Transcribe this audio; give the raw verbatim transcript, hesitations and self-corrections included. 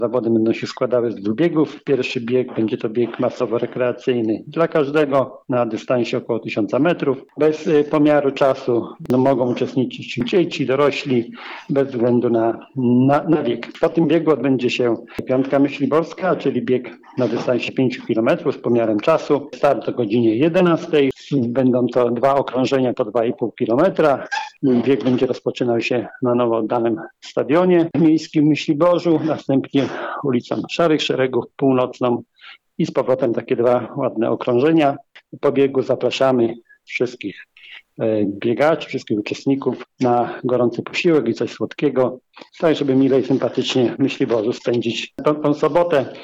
Zawody będą się składały z dwóch biegów. Pierwszy bieg będzie to bieg masowo-rekreacyjny dla każdego na dystansie około tysiąca metrów. Bez y, pomiaru czasu no, mogą uczestniczyć dzieci, dorośli, bez względu na, na, na wiek. Po tym biegu odbędzie się piątka myśliborska, czyli bieg na dystansie pięciu kilometrów z pomiarem czasu. Start o godzinie jedenastej. Będą to dwa okrążenia po dwa i pół kilometra. Bieg będzie rozpoczynał się na nowo oddanym stadionie miejskim w Myśliborzu, następnie ulicą Szarych Szeregów, Północną i z powrotem takie dwa ładne okrążenia. Po biegu zapraszamy wszystkich biegaczy, wszystkich uczestników na gorący posiłek i coś słodkiego, tak żeby mile i sympatycznie w Myśliborzu spędzić tą, tą sobotę.